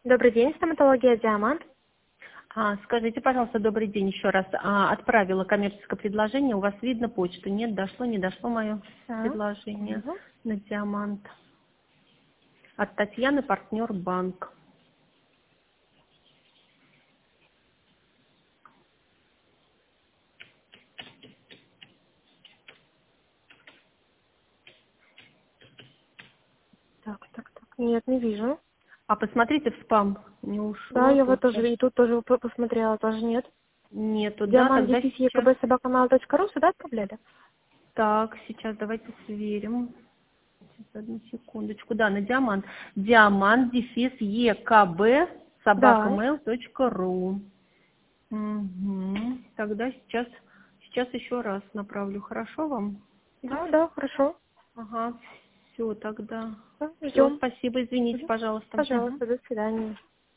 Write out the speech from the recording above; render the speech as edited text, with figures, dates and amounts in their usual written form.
Добрый день, стоматология Диамант. Скажите, пожалуйста, добрый день еще раз. Отправила коммерческое предложение, у вас видно почту? Нет, не дошло мое Так. предложение Мгм. на Диамант. От Татьяны, партнер банк. Так. Нет, не вижу. А посмотрите в спам, не Да, ушло я вот тоже. тоже и тут тоже посмотрела, тоже нет. Нету, да? Диамант Тогда дефис сейчас. ekb@собакамал.ру сюда отправляли? Так, сейчас давайте сверим. Сейчас, одну секундочку. Да, на Диамант. Диамант, дефис, ЕКБ, Да. собакамейл.ру. Тогда сейчас еще раз направлю. Хорошо вам? Да, хорошо. Ага, все тогда. Да, Все, ждем. спасибо, извините, Мгм. пожалуйста. Пожалуйста, до свидания.